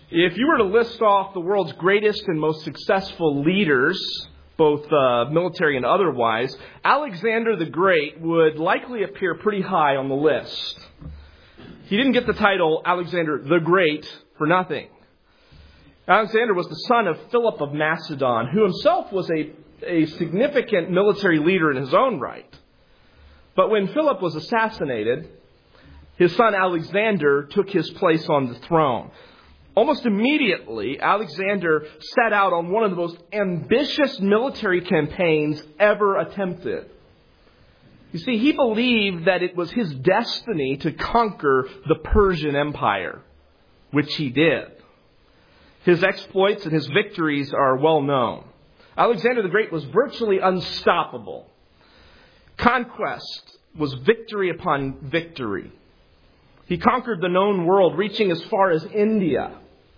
If you were to list off the world's greatest and most successful leaders, both military and otherwise, Alexander the Great would likely appear pretty high on the list. He didn't get the title Alexander the Great for nothing. Alexander was the son of Philip of Macedon, who himself was a significant military leader in his own right. But when Philip was assassinated, his son Alexander took his place on the throne. Almost immediately, Alexander set out on one of the most ambitious military campaigns ever attempted. You see, he believed that it was his destiny to conquer the Persian Empire, which he did. His exploits and his victories are well known. Alexander the Great was virtually unstoppable. Conquest was victory upon victory. He conquered the known world, reaching as far as India.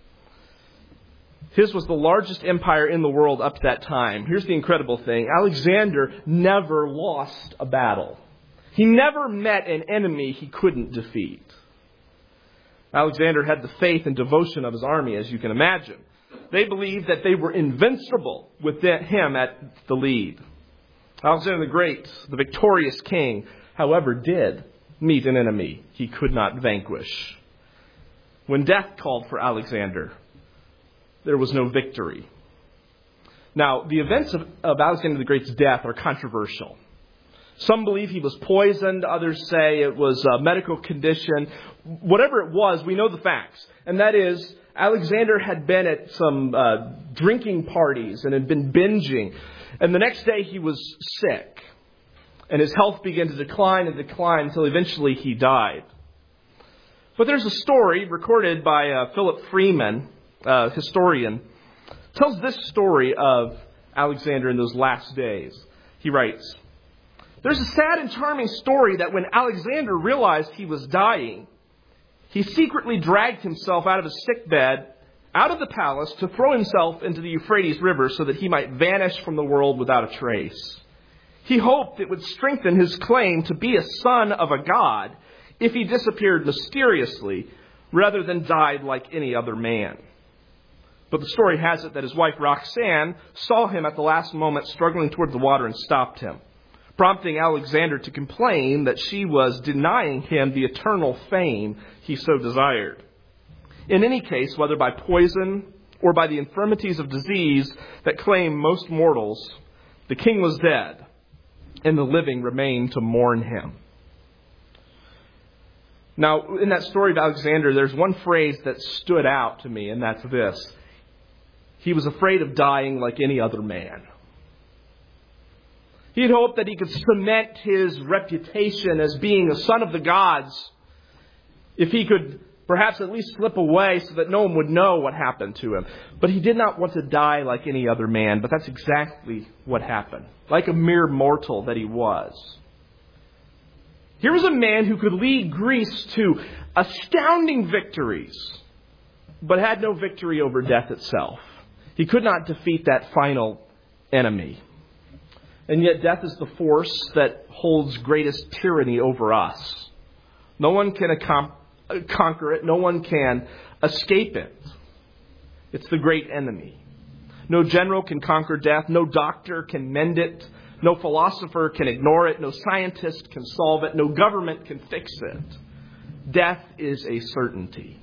His was the largest empire in the world up to that time. Here's the incredible thing. Alexander never lost a battle. He never met an enemy he couldn't defeat. Alexander had the faith and devotion of his army, as you can imagine. They believed that they were invincible with him at the lead. Alexander the Great, the victorious king, however, did meet an enemy he could not vanquish. When death called for Alexander, there was no victory. Now, the events of Alexander the Great's death are controversial. Some believe he was poisoned. Others say it was a medical condition. Whatever it was, we know the facts. And that is, Alexander had been at some drinking parties and had been binging. And the next day he was sick. And his health began to decline until eventually he died. But there's a story recorded by Philip Freeman, historian, tells this story of Alexander in those last days. He writes, "There's a sad and charming story that when Alexander realized he was dying, he secretly dragged himself out of his sick bed, out of the palace, to throw himself into the Euphrates River so that he might vanish from the world without a trace. He hoped it would strengthen his claim to be a son of a god if he disappeared mysteriously rather than died like any other man. But the story has it that his wife Roxanne saw him at the last moment struggling toward the water and stopped him, prompting Alexander to complain that she was denying him the eternal fame he so desired. In any case, whether by poison or by the infirmities of disease that claim most mortals, the king was dead, and the living remained to mourn him." Now, in that story of Alexander, there's one phrase that stood out to me, and that's this. He was afraid of dying like any other man. He had hoped that he could cement his reputation as being a son of the gods if he could perhaps at least slip away so that no one would know what happened to him. But he did not want to die like any other man, but that's exactly what happened, like a mere mortal that he was. Here was a man who could lead Greece to astounding victories, but had no victory over death itself. He could not defeat that final enemy. And yet death is the force that holds greatest tyranny over us. No one can conquer it. No one can escape it. It's the great enemy. No general can conquer death. No doctor can mend it. No philosopher can ignore it. No scientist can solve it. No government can fix it. Death is a certainty.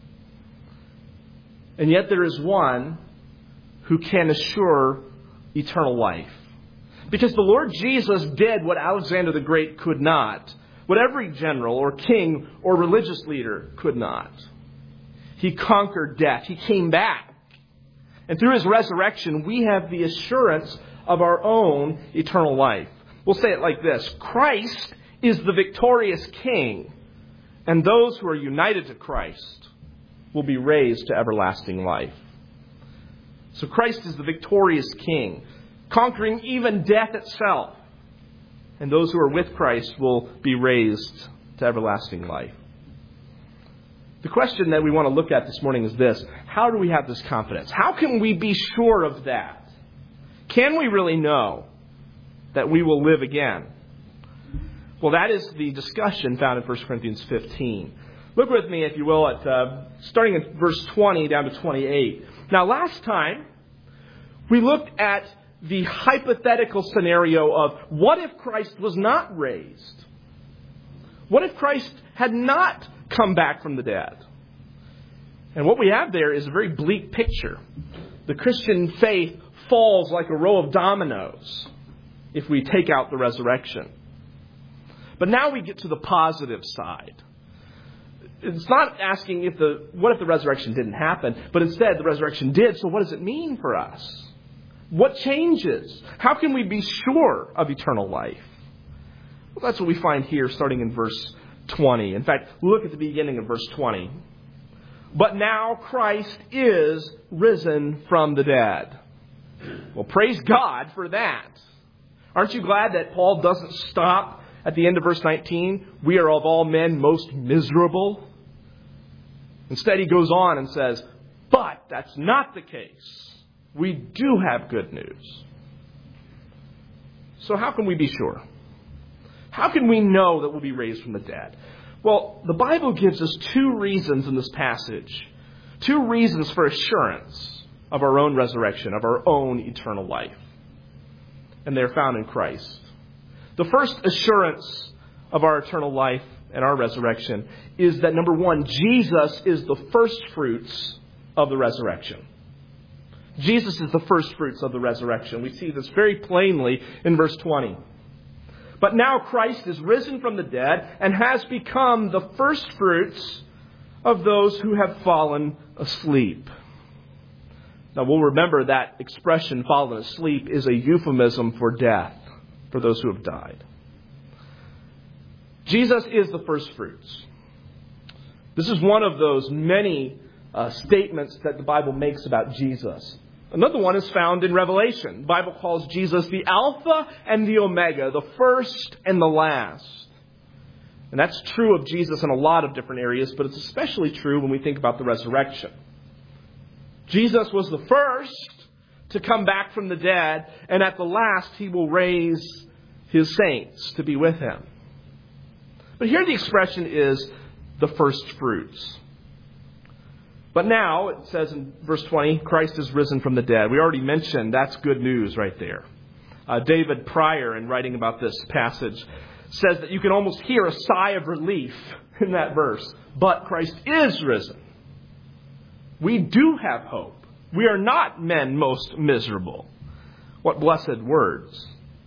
And yet there is one who can assure eternal life. Because the Lord Jesus did what Alexander the Great could not, what every general or king or religious leader could not. He conquered death. He came back. And through his resurrection, we have the assurance of our own eternal life. We'll say it like this. Christ is the victorious king, and those who are united to Christ will be raised to everlasting life. So Christ is the victorious king, conquering even death itself. And those who are with Christ will be raised to everlasting life. The question that we want to look at this morning is this. How do we have this confidence? How can we be sure of that? Can we really know that we will live again? Well, that is the discussion found in 1 Corinthians 15. Look with me, if you will, at starting in verse 20 down to 28. Now, last time, we looked at the hypothetical scenario of what if Christ was not raised? What if Christ had not come back from the dead? And what we have there is a very bleak picture. The Christian faith falls like a row of dominoes if we take out the resurrection. But now we get to the positive side. It's not asking what if the resurrection didn't happen, but instead the resurrection did, so what does it mean for us? What changes? How can we be sure of eternal life? Well, that's what we find here starting in verse 20. In fact, look at the beginning of verse 20. But now Christ is risen from the dead. Well, praise God for that. Aren't you glad that Paul doesn't stop at the end of verse 19? We are of all men most miserable. Instead, he goes on and says, but that's not the case. We do have good news. So how can we be sure? How can we know that we'll be raised from the dead? Well, the Bible gives us two reasons in this passage. Two reasons for assurance of our own resurrection, of our own eternal life. And they're found in Christ. The first assurance of our eternal life and our resurrection is that, number one, Jesus is the first fruits of the resurrection. Jesus is the first fruits of the resurrection. We see this very plainly in verse 20. But now Christ is risen from the dead and has become the first fruits of those who have fallen asleep. Now we'll remember that expression, fallen asleep, is a euphemism for death, for those who have died. Jesus is the first fruits. This is one of those many statements that the Bible makes about Jesus. Another one is found in Revelation. The Bible calls Jesus the Alpha and the Omega, the first and the last. And that's true of Jesus in a lot of different areas, but it's especially true when we think about the resurrection. Jesus was the first to come back from the dead, and at the last he will raise his saints to be with him. But here the expression is the first fruits. But now, it says in verse 20, Christ is risen from the dead. We already mentioned that's good news right there. David Pryor, in writing about this passage, says that you can almost hear a sigh of relief in that verse. But Christ is risen. We do have hope. We are not men most miserable. What blessed words.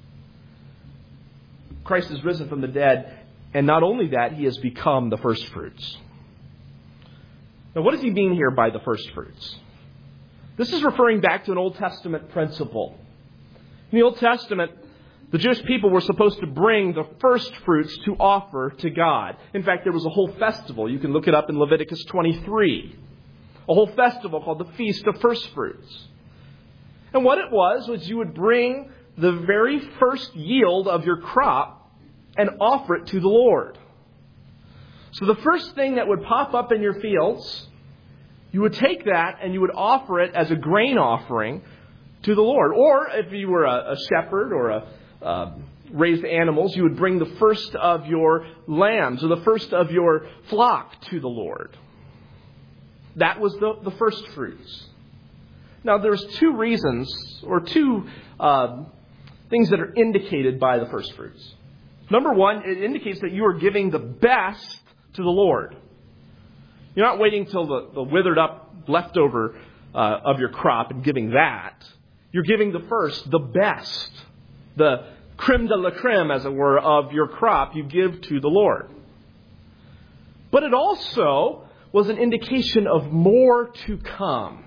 Christ is risen from the dead, and not only that, he has become the first fruits. Now, what does he mean here by the first fruits? This is referring back to an Old Testament principle. In the Old Testament, the Jewish people were supposed to bring the first fruits to offer to God. In fact, there was a whole festival. You can look it up in Leviticus 23. A whole festival called the Feast of First Fruits. And what it was you would bring the very first yield of your crop and offer it to the Lord. So the first thing that would pop up in your fields, you would take that and you would offer it as a grain offering to the Lord. Or if you were a shepherd or raised animals, you would bring the first of your lambs or the first of your flock to the Lord. That was the first fruits. Now there's two reasons or two things that are indicated by the first fruits. Number one, it indicates that you are giving the best to the Lord. You're not waiting till the withered up leftover of your crop and giving that. You're giving the first, the best, the creme de la creme, as it were, of your crop you give to the Lord. But it also was an indication of more to come.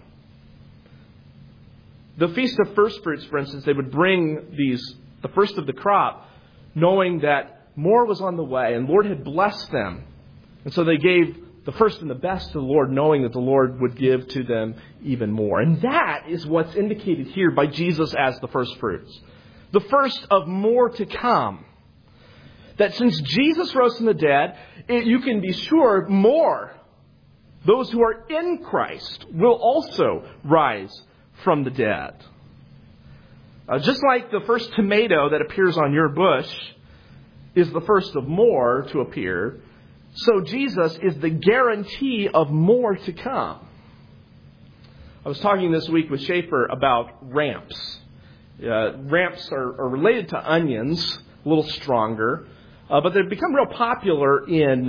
The Feast of First Fruits, for instance, they would bring the first of the crop, knowing that more was on the way, and the Lord had blessed them. And so they gave the first and the best to the Lord, knowing that the Lord would give to them even more. And that is what's indicated here by Jesus as the first fruits. The first of more to come. That since Jesus rose from the dead, you can be sure more, those who are in Christ, will also rise from the dead. Just like the first tomato that appears on your bush is the first of more to appear, So Jesus is the guarantee of more to come. I was talking this week with Schaefer about ramps. Ramps are related to onions, a little stronger, but they've become real popular in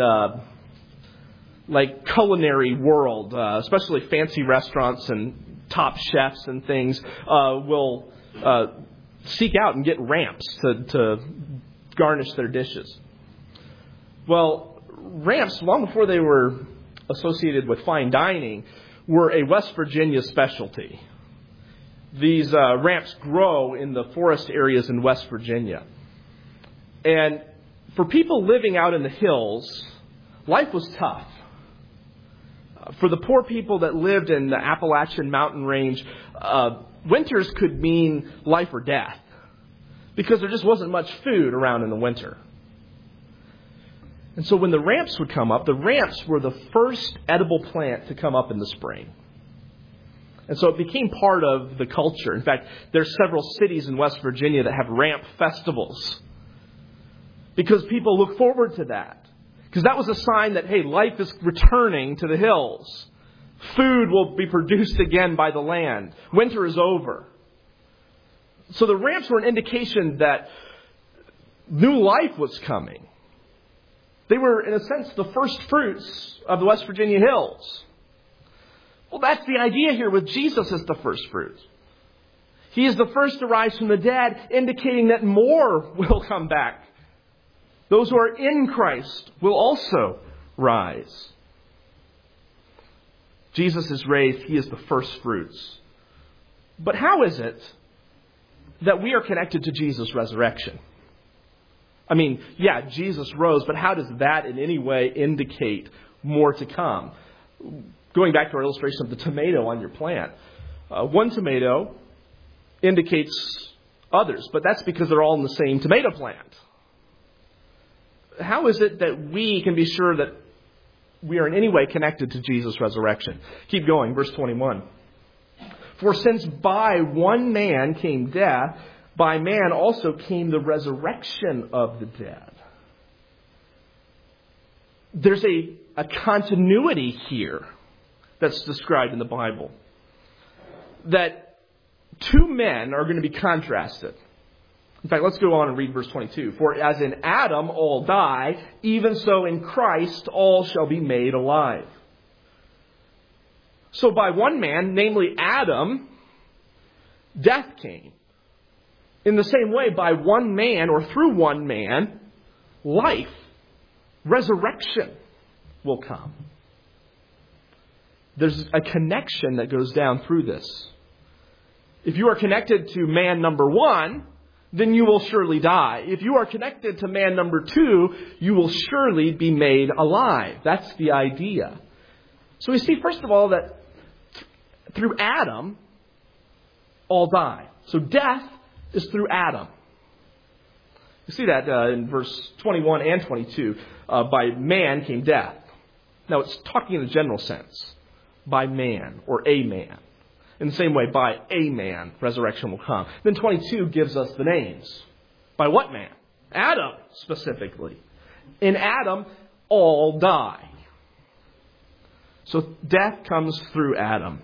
culinary world, especially fancy restaurants and top chefs and things will seek out and get ramps to garnish their dishes. Well, ramps, long before they were associated with fine dining, were a West Virginia specialty. These ramps grow in the forest areas in West Virginia. And for people living out in the hills, life was tough. For the poor people that lived in the Appalachian mountain range, winters could mean life or death, because there just wasn't much food around in the winter. And so when the ramps would come up, the ramps were the first edible plant to come up in the spring. And so it became part of the culture. In fact, there's several cities in West Virginia that have ramp festivals, because people look forward to that. Because that was a sign that, hey, life is returning to the hills. Food will be produced again by the land. Winter is over. So the ramps were an indication that new life was coming. They were, in a sense, the first fruits of the West Virginia hills. Well, that's the idea here with Jesus as the first fruit. He is the first to rise from the dead, indicating that more will come back. Those who are in Christ will also rise. Jesus is raised. He is the first fruits. But how is it that we are connected to Jesus' resurrection? I mean, yeah, Jesus rose, but how does that in any way indicate more to come? Going back to our illustration of the tomato on your plant. One tomato indicates others, but that's because they're all in the same tomato plant. How is it that we can be sure that we are in any way connected to Jesus' resurrection? Keep going, verse 21. For since by one man came death, by man also came the resurrection of the dead. There's a continuity here that's described in the Bible. That two men are going to be contrasted. In fact, let's go on and read verse 22. For as in Adam all die, even so in Christ all shall be made alive. So by one man, namely Adam, death came. In the same way, by one man or through one man, life, resurrection will come. There's a connection that goes down through this. If you are connected to man number one, then you will surely die. If you are connected to man number two, you will surely be made alive. That's the idea. So we see, first of all, that through Adam, all die. So death is through Adam. You see that in verse 21 and 22. By man came death. Now it's talking in a general sense. By man or a man. In the same way, by a man, resurrection will come. Then 22 gives us the names. By what man? Adam, specifically. In Adam, all die. So death comes through Adam.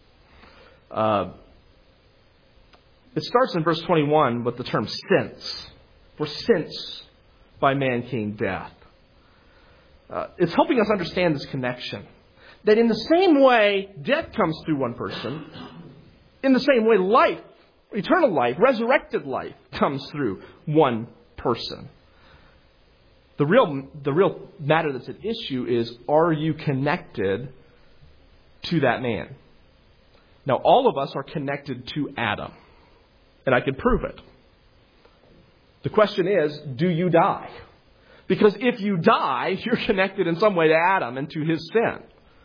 It starts in verse 21 with the term since. For since by man came death. It's helping us understand this connection. That in the same way death comes through one person, in the same way life, eternal life, resurrected life comes through one person. The real matter that's at issue is, are you connected to that man? Now, all of us are connected to Adam, and I can prove it. The question is, do you die? Because if you die, you're connected in some way to Adam and to his sin.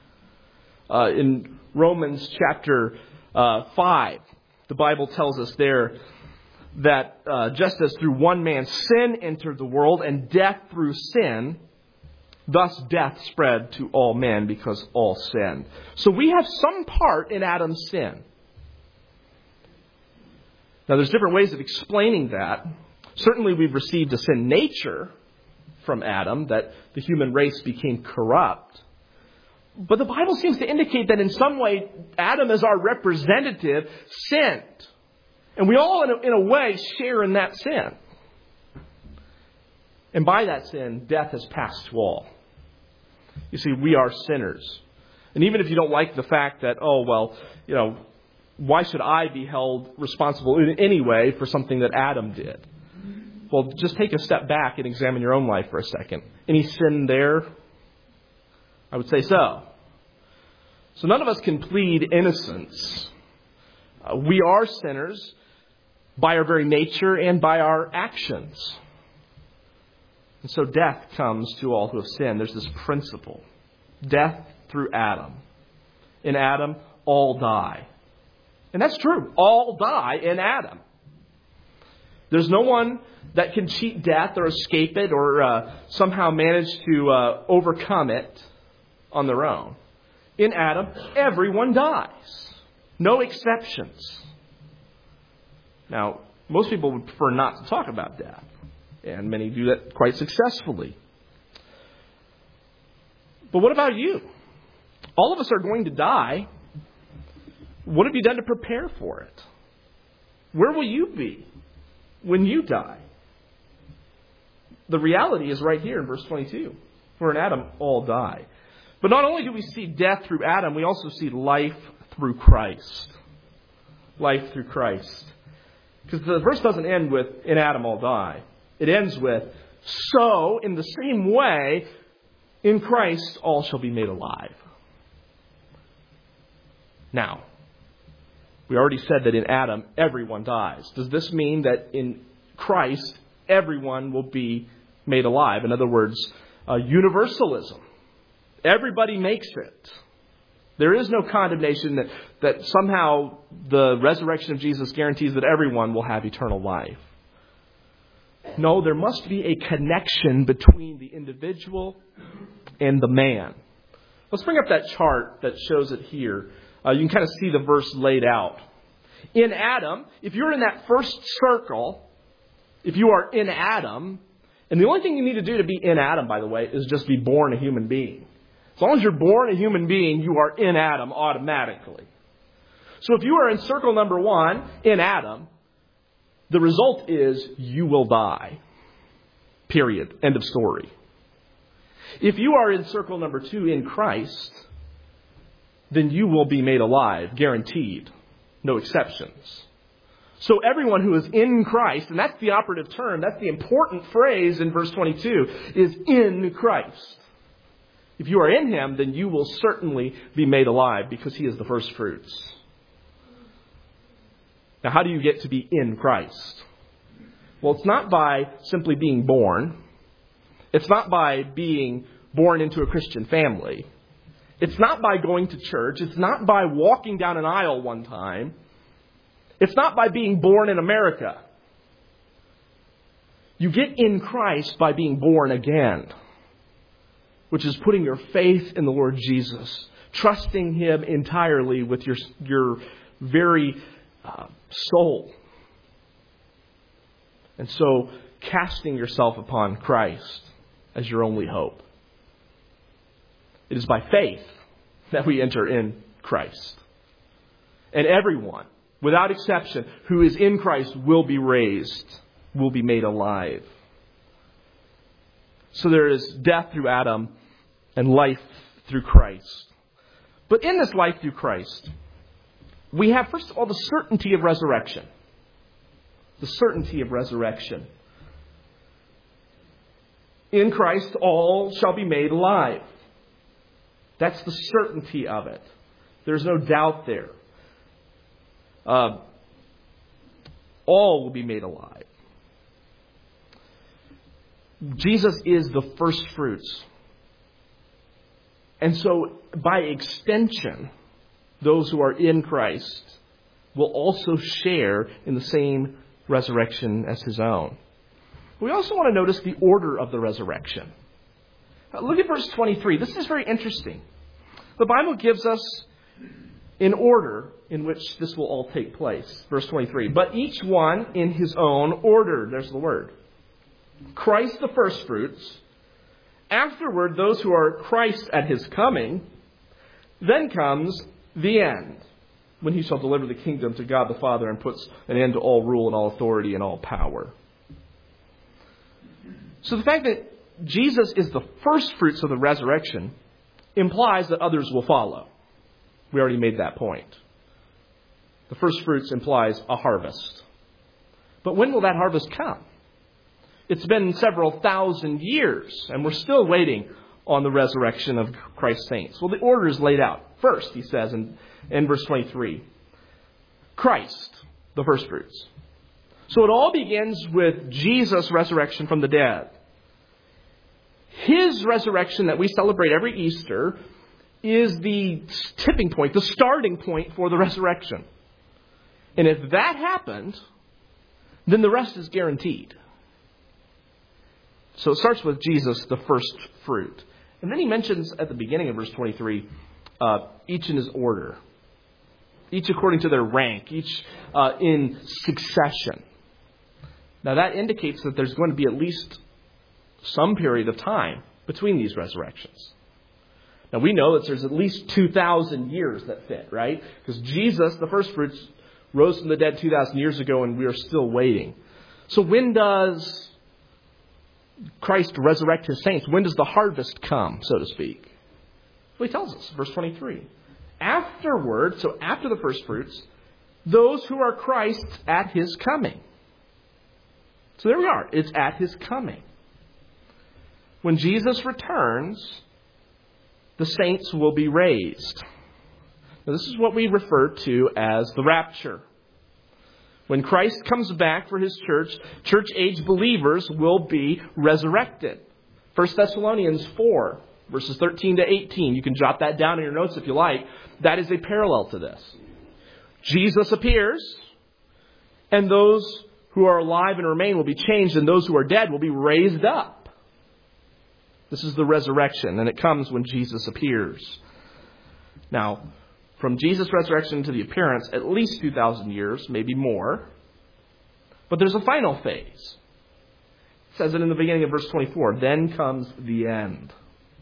In Romans chapter 5, the Bible tells us there that just as through one man sin entered the world and death through sin, thus death spread to all men because all sinned. So we have some part in Adam's sin. Now there's different ways of explaining that. Certainly we've received a sin nature from Adam, that the human race became corrupt. But the Bible seems to indicate that in some way, Adam as our representative sinned. And we all, in a way, share in that sin. And by that sin, death has passed to all. You see, we are sinners. And even if you don't like the fact that, why should I be held responsible in any way for something that Adam did? Well, just take a step back and examine your own life for a second. Any sin there? I would say so. So none of us can plead innocence. We are sinners by our very nature and by our actions. And so death comes to all who have sinned. There's this principle. Death through Adam. In Adam, all die. And that's true. All die in Adam. There's no one that can cheat death or escape it or somehow manage to overcome it on their own. In Adam, everyone dies. No exceptions. Now, most people would prefer not to talk about death. And many do that quite successfully. But what about you? All of us are going to die. What have you done to prepare for it? Where will you be when you die? The reality is right here in verse 22. For in Adam all die. But not only do we see death through Adam, we also see life through Christ. Life through Christ. Because the verse doesn't end with, in Adam all die. It ends with, so in the same way, in Christ all shall be made alive. Now, we already said that in Adam everyone dies. Does this mean that in Christ everyone will be made alive? In other words, universalism. Everybody makes it. There is no condemnation that somehow the resurrection of Jesus guarantees that everyone will have eternal life. No, there must be a connection between the individual and the man. Let's bring up that chart that shows it here. You can kind of see the verse laid out. In Adam, if you're in that first circle, if you are in Adam, and the only thing you need to do to be in Adam, by the way, is just be born a human being. As long as you're born a human being, you are in Adam automatically. So if you are in circle number 1, in Adam, the result is you will die. Period. End of story. If you are in circle number 2, in Christ, then you will be made alive, guaranteed. No exceptions. So everyone who is in Christ, and that's the operative term, that's the important phrase in verse 22, is in Christ. If you are in Him, then you will certainly be made alive because He is the first fruits. Now, how do you get to be in Christ? Well, it's not by simply being born. It's not by being born into a Christian family. It's not by going to church. It's not by walking down an aisle one time. It's not by being born in America. You get in Christ by being born again, which is putting your faith in the Lord Jesus, trusting Him entirely with your very soul. And so casting yourself upon Christ as your only hope. It is by faith that we enter in Christ. And everyone, without exception, who is in Christ will be raised, will be made alive. So there is death through Adam and life through Christ. But in this life through Christ, we have, first of all, the certainty of resurrection. The certainty of resurrection. In Christ, all shall be made alive. That's the certainty of it. There's no doubt there. All will be made alive. Jesus is the first fruits. And so, by extension, those who are in Christ will also share in the same resurrection as His own. We also want to notice the order of the resurrection. Look at verse 23. This is very interesting. The Bible gives us an order in which this will all take place. Verse 23. But each one in his own order. There's the word. Christ the first fruits, afterward those who are Christ at his coming, then comes the end, when he shall deliver the kingdom to God the Father and puts an end to all rule and all authority and all power. So the fact that Jesus is the first fruits of the resurrection implies that others will follow. We already made that point. The first fruits implies a harvest. But when will that harvest come? It's been several thousand years, and we're still waiting on the resurrection of Christ's saints. Well, the order is laid out. First, he says in verse 23, Christ, the first fruits. So it all begins with Jesus' resurrection from the dead. His resurrection that we celebrate every Easter is the tipping point, the starting point for the resurrection. And if that happened, then the rest is guaranteed. So it starts with Jesus, the first fruit. And then he mentions at the beginning of verse 23, each in his order. Each according to their rank. Each in succession. Now that indicates that there's going to be at least some period of time between these resurrections. Now we know that there's at least 2,000 years that fit, right? Because Jesus, the first fruits, rose from the dead 2,000 years ago, and we are still waiting. So when does Christ resurrect his saints? When does the harvest come, so to speak? Well, he tells us, verse 23. Afterward, so after the first fruits, those who are Christ's at his coming. So there we are. It's at his coming. When Jesus returns, the saints will be raised. Now, this is what we refer to as the rapture. When Christ comes back for his church-age believers will be resurrected. 1 Thessalonians 4, verses 13 to 18. You can jot that down in your notes if you like. That is a parallel to this. Jesus appears, and those who are alive and remain will be changed, and those who are dead will be raised up. This is the resurrection, and it comes when Jesus appears. Now, from Jesus' resurrection to the appearance, at least 2,000 years, maybe more. But there's a final phase. It says it in the beginning of verse 24. Then comes the end.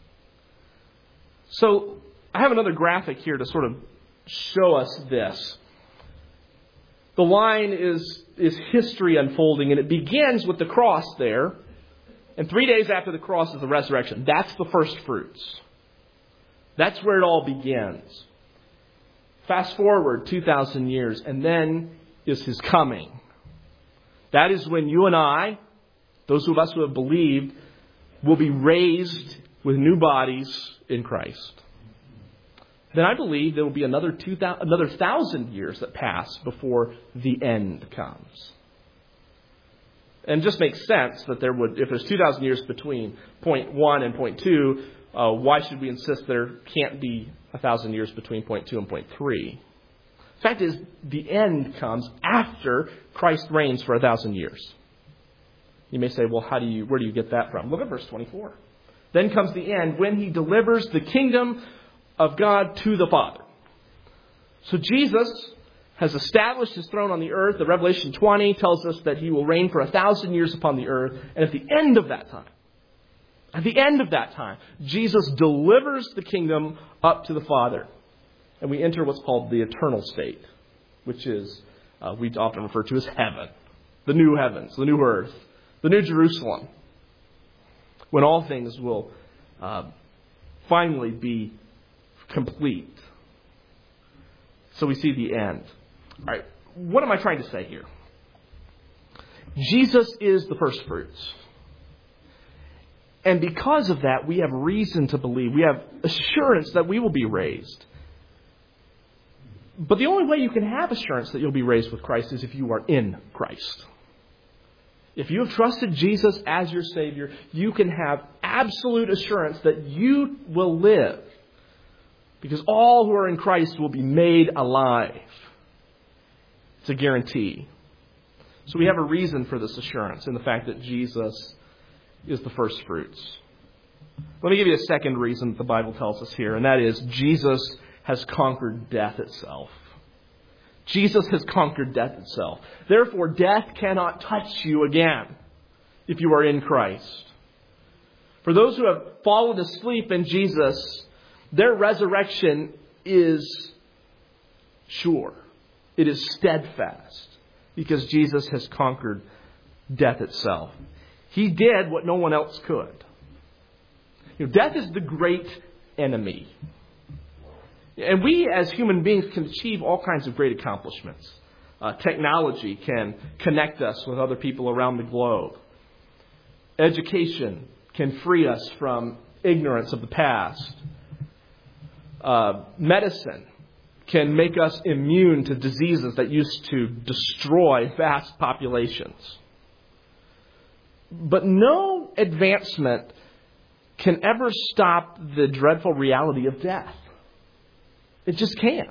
So, I have another graphic here to sort of show us this. The line is history unfolding, and it begins with the cross there. And 3 days after the cross is the resurrection. That's the first fruits. That's where it all begins. Fast forward 2,000 years, and then is his coming. That is when you and I, those of us who have believed, will be raised with new bodies in Christ. Then I believe there will be another 1,000 years that pass before the end comes. And it just makes sense that there would, if there's 2,000 years between point 1 and point 2, why should we insist there can't be 1,000 years between point 2 and point 3? The fact is, the end comes after Christ reigns for 1,000 years. You may say, well, where do you get that from? Look at verse 24. Then comes the end when he delivers the kingdom of God to the Father. So Jesus has established his throne on the earth. The Revelation 20 tells us that he will reign for 1,000 years upon the earth. And at the end of that time, Jesus delivers the kingdom up to the Father. And we enter what's called the eternal state, which is, we often refer to as heaven. The new heavens, the new earth, the new Jerusalem. When all things will finally be complete. So we see the end. All right, what am I trying to say here? Jesus is the first fruits. And because of that, we have reason to believe. We have assurance that we will be raised. But the only way you can have assurance that you'll be raised with Christ is if you are in Christ. If you have trusted Jesus as your Savior, you can have absolute assurance that you will live. Because all who are in Christ will be made alive. It's a guarantee. So we have a reason for this assurance in the fact that Jesus is the first fruits. Let me give you a second reason that the Bible tells us here, and that is Jesus has conquered death itself. Jesus has conquered death itself. Therefore, death cannot touch you again. if you are in Christ. For those who have fallen asleep in Jesus, their resurrection is sure. It is steadfast because Jesus has conquered death itself. He did what no one else could. Death is the great enemy. And we as human beings can achieve all kinds of great accomplishments. Technology can connect us with other people around the globe. Education can free us from ignorance of the past. Medicine can make us immune to diseases that used to destroy vast populations. But no advancement can ever stop the dreadful reality of death. It just can't.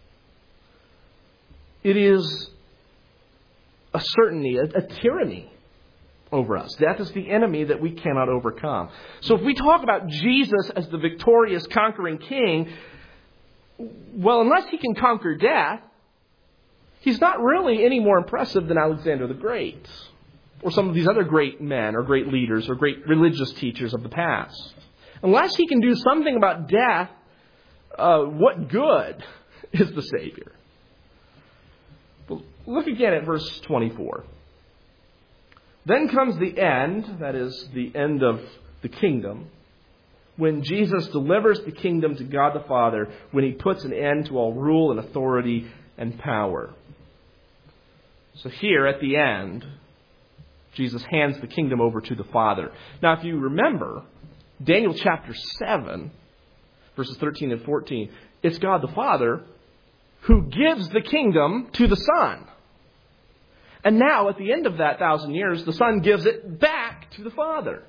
It is a certainty, a tyranny over us. Death is the enemy that we cannot overcome. So if we talk about Jesus as the victorious, conquering king, well, unless he can conquer death, he's not really any more impressive than Alexander the Great, or some of these other great men, or great leaders, or great religious teachers of the past. Unless he can do something about death, what good is the Savior? Well, look again at verse 24. Then comes the end, that is, the end of the kingdom, when Jesus delivers the kingdom to God the Father, when he puts an end to all rule and authority and power. So here at the end, Jesus hands the kingdom over to the Father. Now, if you remember, Daniel chapter 7, verses 13 and 14, it's God the Father who gives the kingdom to the Son. And now, at the end of that 1,000 years, the Son gives it back to the Father.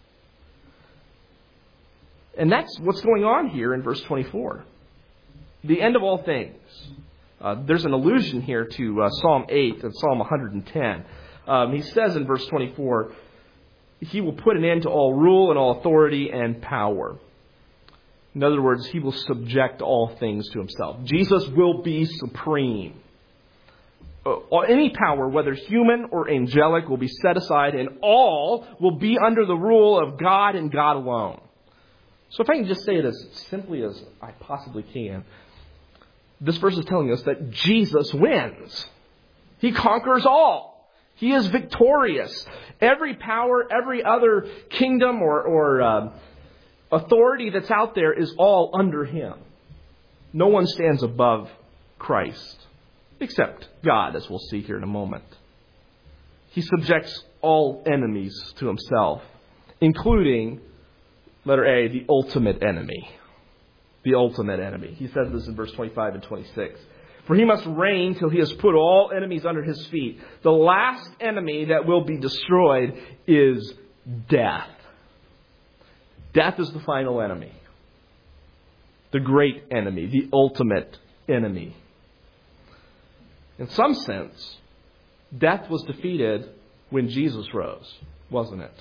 And that's what's going on here in verse 24. The end of all things. There's an allusion here to Psalm 8 and Psalm 110. He says in verse 24, he will put an end to all rule and all authority and power. In other words, he will subject all things to himself. Jesus will be supreme. Any power, whether human or angelic, will be set aside, and all will be under the rule of God and God alone. So if I can just say it as simply as I possibly can, this verse is telling us that Jesus wins. He conquers all. He is victorious. Every power, every other kingdom or authority that's out there is all under him. No one stands above Christ, except God, as we'll see here in a moment. He subjects all enemies to himself, including, letter A, the ultimate enemy. The ultimate enemy. He says this in verse 25 and 26. For he must reign till he has put all enemies under his feet. The last enemy that will be destroyed is death. Death is the final enemy. The great enemy. The ultimate enemy. In some sense, death was defeated when Jesus rose, wasn't it?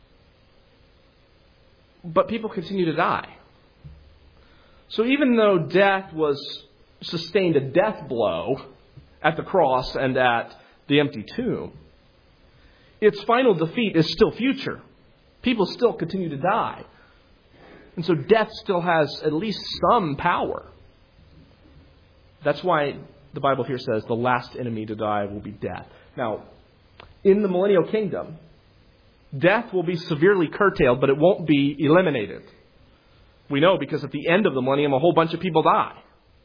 But people continue to die. So even though death sustained a death blow at the cross and at the empty tomb, its final defeat is still future. People still continue to die. And so death still has at least some power. That's why the Bible here says the last enemy to die will be death. Now, in the millennial kingdom, death will be severely curtailed, but it won't be eliminated. We know because at the end of the millennium, a whole bunch of people die.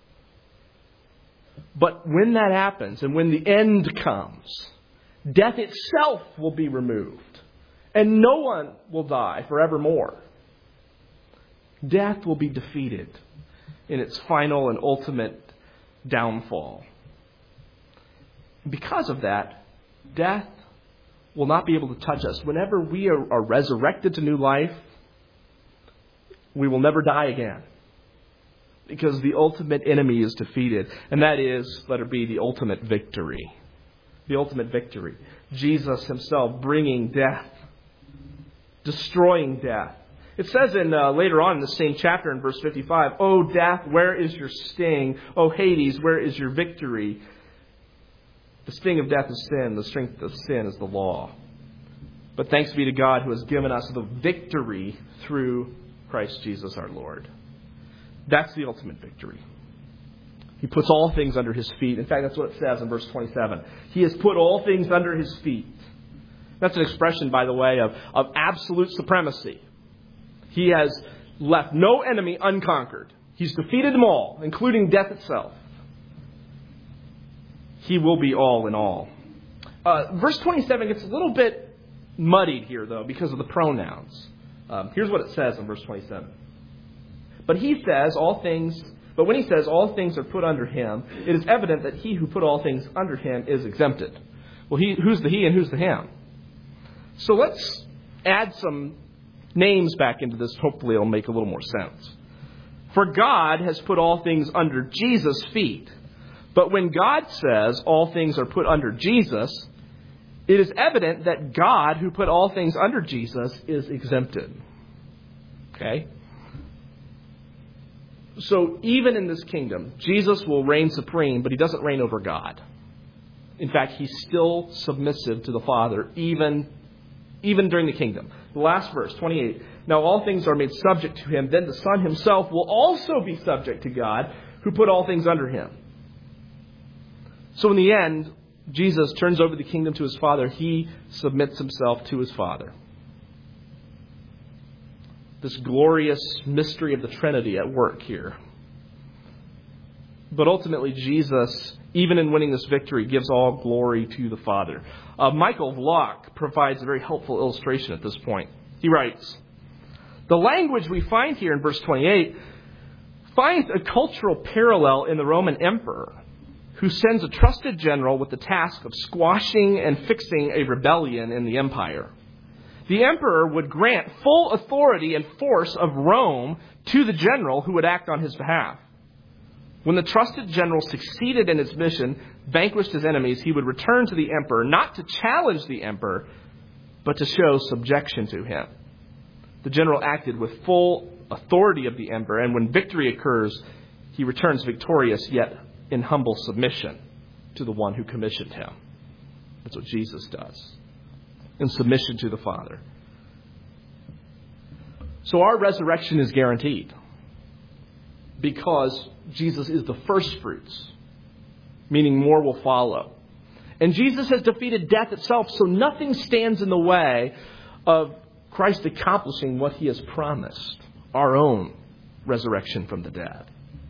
But when that happens, and when the end comes, death itself will be removed. And no one will die forevermore. Death will be defeated in its final and ultimate downfall. Because of that, death will not be able to touch us. Whenever we are resurrected to new life, we will never die again. Because the ultimate enemy is defeated. And that is, letter B, the ultimate victory. The ultimate victory. Jesus himself bringing death. Destroying death. It says later on in the same chapter in verse 55, O death, where is your sting? O Hades, where is your victory? The sting of death is sin. The strength of sin is the law. But thanks be to God who has given us the victory through Christ Jesus our Lord. That's the ultimate victory. He puts all things under his feet. In fact, that's what it says in verse 27. He has put all things under his feet. That's an expression, by the way, of absolute supremacy. He has left no enemy unconquered. He's defeated them all, including death itself. He will be all in all. Verse 27 gets a little bit muddied here, though, because of the pronouns. Here's what it says in verse 27. But when he says all things are put under him, it is evident that he who put all things under him is exempted. Well, who's the he and who's the him? So let's add some names back into this. Hopefully it'll make a little more sense. For God has put all things under Jesus' feet. But when God says all things are put under Jesus, it is evident that God, who put all things under Jesus, is exempted. Okay? So even in this kingdom, Jesus will reign supreme, but he doesn't reign over God. In fact, he's still submissive to the Father, even during the kingdom. The last verse, 28. Now all things are made subject to him. Then the Son himself will also be subject to God, who put all things under him. So in the end, Jesus turns over the kingdom to his Father. He submits himself to his Father. This glorious mystery of the Trinity at work here. But ultimately, Jesus, even in winning this victory, gives all glory to the Father. Michael Vlock provides a very helpful illustration at this point. He writes, the language we find here in verse 28 finds a cultural parallel in the Roman emperor, who sends a trusted general with the task of squashing and fixing a rebellion in the empire. The emperor would grant full authority and force of Rome to the general who would act on his behalf. When the trusted general succeeded in his mission, vanquished his enemies, he would return to the emperor, not to challenge the emperor, but to show subjection to him. The general acted with full authority of the emperor, and when victory occurs, he returns victorious, yet in humble submission to the one who commissioned him. That's what Jesus does, in submission to the Father. So our resurrection is guaranteed because Jesus is the first fruits, meaning more will follow. And Jesus has defeated death itself, so nothing stands in the way of Christ accomplishing what he has promised, our own resurrection from the dead.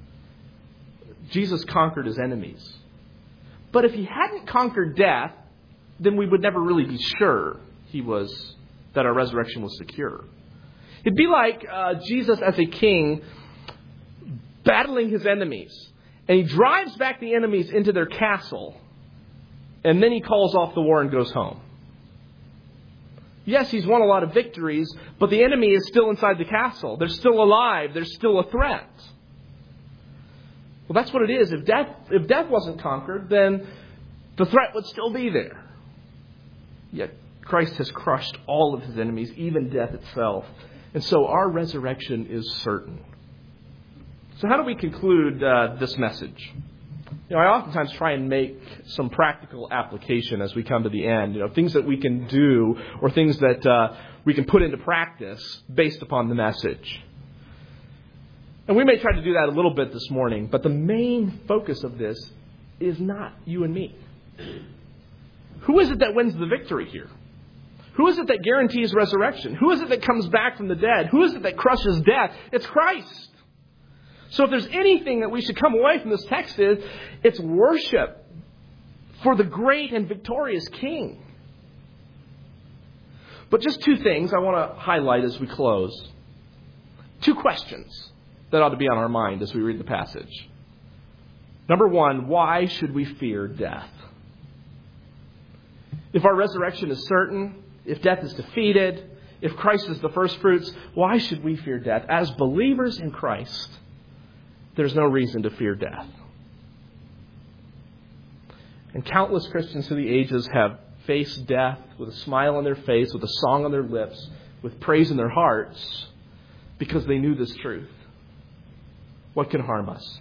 Jesus conquered his enemies. But if he hadn't conquered death, then we would never really be sure that our resurrection was secure. It'd be like Jesus as a king battling his enemies. And he drives back the enemies into their castle. And then he calls off the war and goes home. Yes, he's won a lot of victories, but the enemy is still inside the castle. They're still alive. They're still a threat. Well, that's what it is. If death wasn't conquered, then the threat would still be there. Yet Christ has crushed all of his enemies, even death itself. And so our resurrection is certain. So how do we conclude this message? I oftentimes try and make some practical application as we come to the end. Things that we can do or things that we can put into practice based upon the message. And we may try to do that a little bit this morning, but the main focus of this is not you and me. Who is it that wins the victory here? Who is it that guarantees resurrection? Who is it that comes back from the dead? Who is it that crushes death? It's Christ. So if there's anything that we should come away from this text it's worship for the great and victorious King. But just two things I want to highlight as we close. Two questions that ought to be on our mind as we read the passage. Number one, why should we fear death? If our resurrection is certain, if death is defeated, if Christ is the first fruits, why should we fear death? As believers in Christ, there's no reason to fear death. And countless Christians through the ages have faced death with a smile on their face, with a song on their lips, with praise in their hearts, because they knew this truth. What can harm us?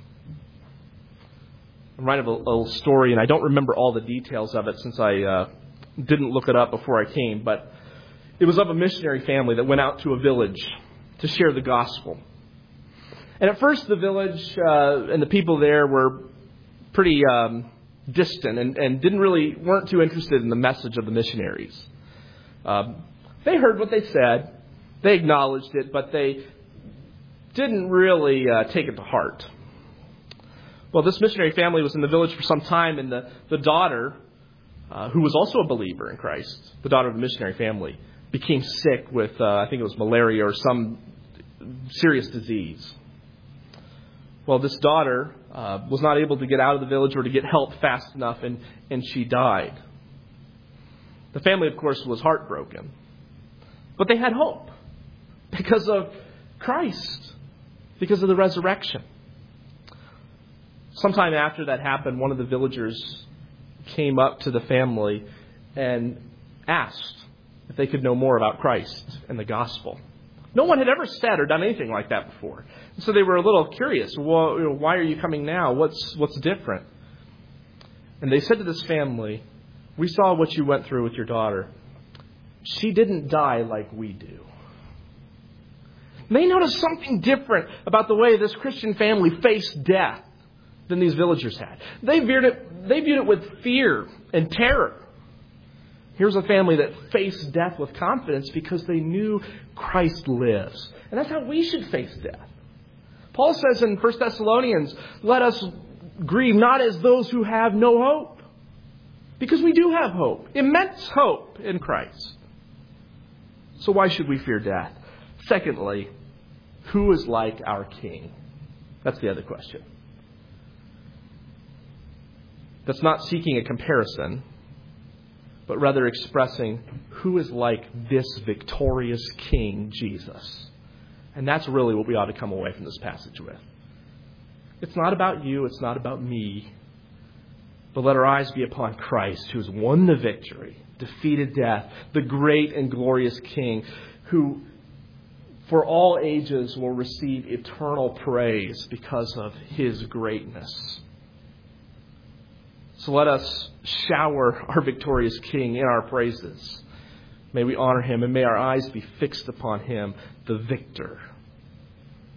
I'm reminded of a little story, and I don't remember all the details of it since I didn't look it up before I came, but It was of a missionary family that went out to a village to share the gospel. And at first the village and the people there were pretty distant and weren't too interested in the message of the missionaries. They heard what they said. They acknowledged it, but they didn't really take it to heart. Well, this missionary family was in the village for some time, and the daughter, who was also a believer in Christ, the daughter of the missionary family, became sick with, I think it was malaria or some serious disease. Well, this daughter was not able to get out of the village or to get help fast enough, and she died. The family, of course, was heartbroken. But they had hope because of Christ, because of the resurrection. Sometime after that happened, one of the villagers came up to the family and asked if they could know more about Christ and the gospel. No one had ever said or done anything like that before. So they were a little curious. Well, why are you coming now? What's different? And they said to this family, we saw what you went through with your daughter. She didn't die like we do. And they noticed something different about the way this Christian family faced death than these villagers had. They viewed it with fear and terror. Here's a family that faced death with confidence because they knew Christ lives. And that's how we should face death. Paul says in 1 Thessalonians, let us grieve not as those who have no hope. Because we do have hope. Immense hope in Christ. So why should we fear death? Secondly, who is like our King? That's the other question. That's not seeking a comparison, but rather expressing who is like this victorious King, Jesus. And that's really what we ought to come away from this passage with. It's not about you, it's not about me, but let our eyes be upon Christ, who has won the victory, defeated death, the great and glorious King, who for all ages will receive eternal praise because of his greatness. So let us shower our victorious King in our praises. May we honor him and may our eyes be fixed upon him, the victor.